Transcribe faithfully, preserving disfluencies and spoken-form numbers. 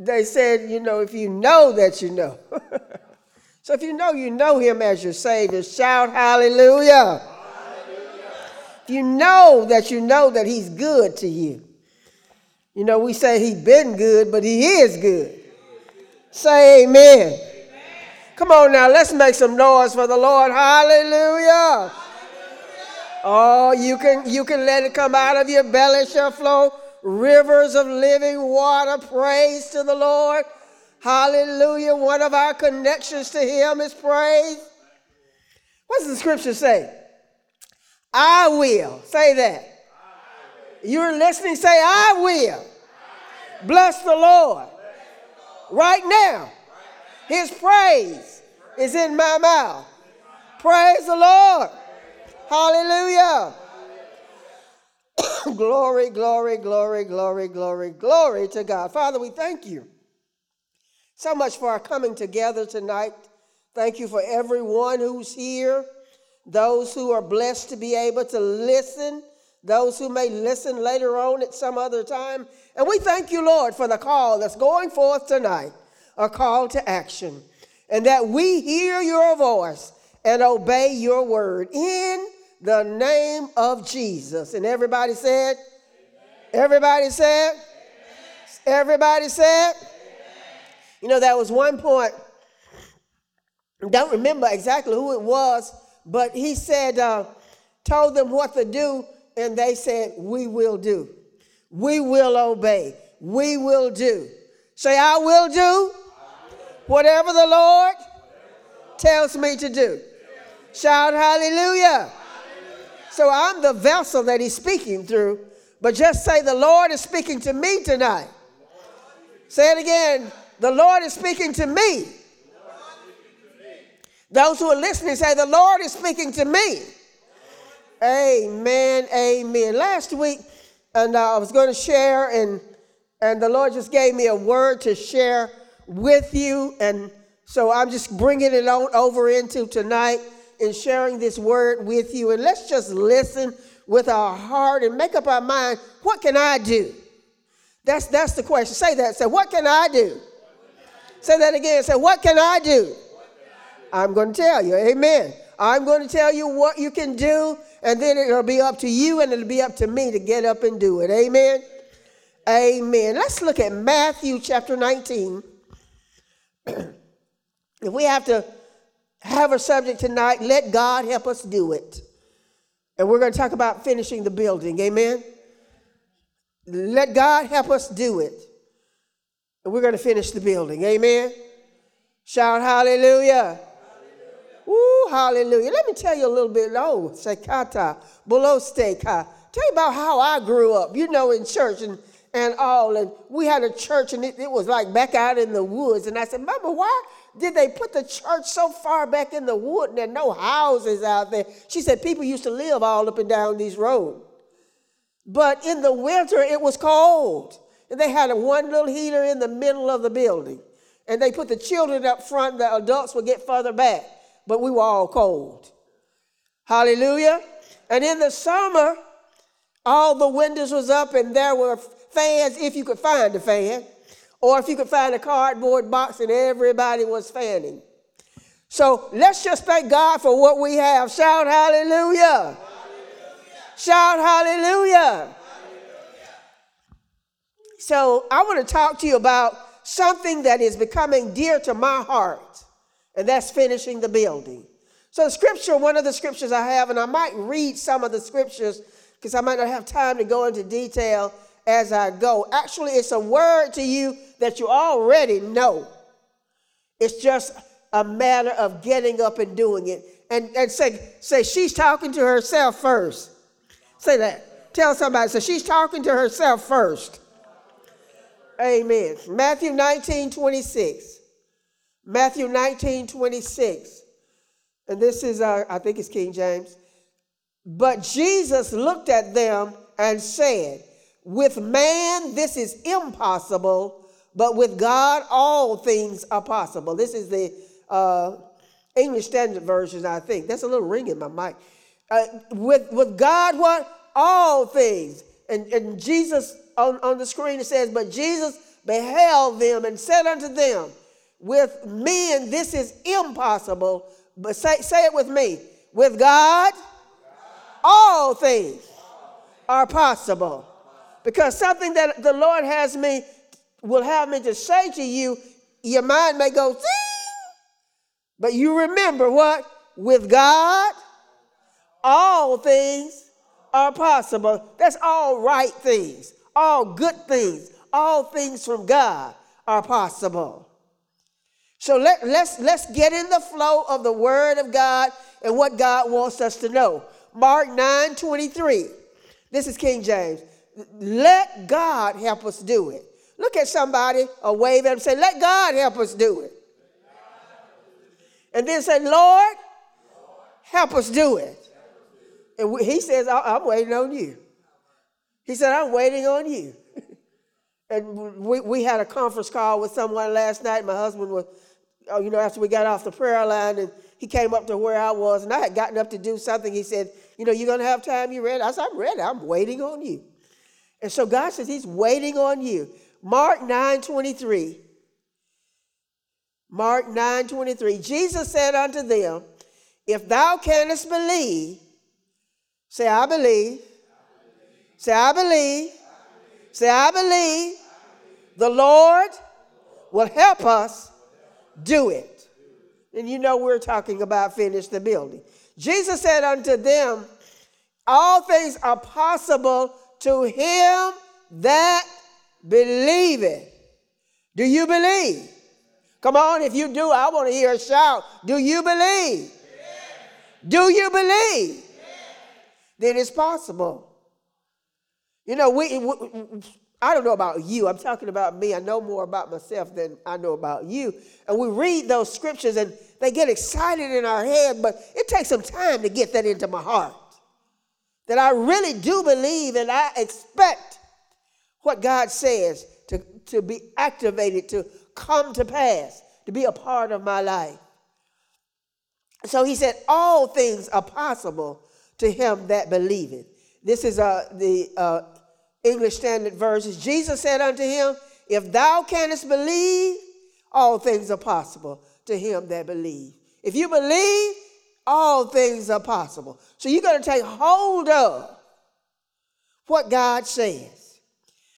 they said, you know, if you know that you know. So if you know you know him as your Savior, shout hallelujah. Hallelujah. If you know that you know that he's good to you. You know, we say he's been good, but he is good. Say amen. Amen. Come on now, let's make some noise for the Lord. Hallelujah. Hallelujah. Oh, you can, you can let it come out of your belly, shall flow rivers of living water. Praise to the Lord. Hallelujah. One of our connections to him is praise. What does the scripture say? I will. Say that. You're listening, say, I will. Bless the Lord. Right now. His praise is in my mouth. Praise the Lord. Hallelujah. Glory, glory, glory, glory, glory, glory to God. Father, we thank you so much for our coming together tonight. Thank you for everyone who's here, those who are blessed to be able to listen, those who may listen later on at some other time. And we thank you, Lord, for the call that's going forth tonight, a call to action, and that we hear your voice and obey your word in the name of Jesus. And everybody said, amen. Everybody said, amen. Everybody said, amen. You know, that was one point, I don't remember exactly who it was, but he said, uh, told them what to do, and they said, we will do. We will obey. We will do. Say, I will do whatever the Lord tells me to do. Shout hallelujah. So I'm the vessel that he's speaking through, but just say the Lord is speaking to me tonight. Say it again. The Lord is speaking to me. Those who are listening say the Lord is speaking to me. Amen, amen. Last week, and uh, I was going to share, and and the Lord just gave me a word to share with you, and so I'm just bringing it on over into tonight and sharing this word with you. And let's just listen with our heart and make up our mind, what can I do? That's that's the question. Say that. Say, what can I do? Say that again. Say, what can I do? I'm going to tell you. Amen. I'm going to tell you what you can do, and then it'll be up to you, and it'll be up to me to get up and do it. Amen. Amen. Let's look at Matthew chapter nineteen. If we have to have a subject tonight, let God help us do it. And we're going to talk about finishing the building. Amen. Let God help us do it. And we're going to finish the building. Amen. Shout hallelujah. Woo, hallelujah. Let me tell you a little bit. Oh, sekata, bolosteka. Tell you about how I grew up, you know, in church and, and all. And we had a church, and it, it was like back out in the woods. And I said, Mama, why did they put the church so far back in the wood and there are no houses out there? She said people used to live all up and down these roads. But in the winter, it was cold. And they had a one little heater in the middle of the building. And they put the children up front. The adults would get further back. But we were all cold. Hallelujah. And in the summer, all the windows was up and there were fans, if you could find a fan. Or if you could find a cardboard box, and everybody was fanning. So let's just thank God for what we have. Shout hallelujah. Hallelujah. Shout hallelujah. Hallelujah. So I want to talk to you about something that is becoming dear to my heart, and that's finishing the building. So the scripture, one of the scriptures I have, and I might read some of the scriptures because I might not have time to go into detail as I go. Actually, it's a word to you that you already know. It's just a matter of getting up and doing it. And, and say, say, she's talking to herself first. Say that. Tell somebody, say, she's talking to herself first. Amen. Matthew nineteen twenty-six. Matthew nineteen twenty-six. And this is, uh, I think it's King James. But Jesus looked at them and said, with man, this is impossible, but with God, all things are possible. This is the uh, English Standard Version, I think. That's a little ring in my mic. Uh, with, with God, what? All things. And, and Jesus, on, on the screen, it says, but Jesus beheld them and said unto them, with men this is impossible. But say, say it with me. With God, all things are possible. Because something that the Lord has me, will have me to say to you, your mind may go, zing, but you remember what? With God, all things are possible. That's all right things, all good things, all things from God are possible. So let, let's, let's get in the flow of the word of God and what God wants us to know. Mark nine twenty-three. This is King James. Let God help us do it. Look at somebody or wave at them and say, let God help us do it. And then say, Lord, help us do it. And he says, I'm waiting on you. He said, I'm waiting on you. And we, we had a conference call with someone last night. My husband was, you know, after we got off the prayer line, and he came up to where I was, and I had gotten up to do something. He said, you know, you're going to have time? You ready? I said, I'm ready. I'm waiting on you. And so God says he's waiting on you. Mark nine twenty-three. Mark nine twenty-three. Jesus said unto them, if thou canst believe, say, I believe. Say, I believe. Say, I believe. The Lord will help us do it. And you know we're talking about finish the building. Jesus said unto them, all things are possible to him that believeth. Do you believe? Come on, if you do, I want to hear a shout. Do you believe? Yes. Do you believe? Yes. Then it's possible. You know, we, we, I don't know about you. I'm talking about me. I know more about myself than I know about you. And we read those scriptures and they get excited in our head, but it takes some time to get that into my heart. That I really do believe and I expect what God says to, to be activated, to come to pass, to be a part of my life. So he said, all things are possible to him that believeth. This is uh, the uh, English Standard Version. Jesus said unto him, if thou canst believe, all things are possible to him that believe. If you believe, all things are possible. So you're going to take hold of what God says.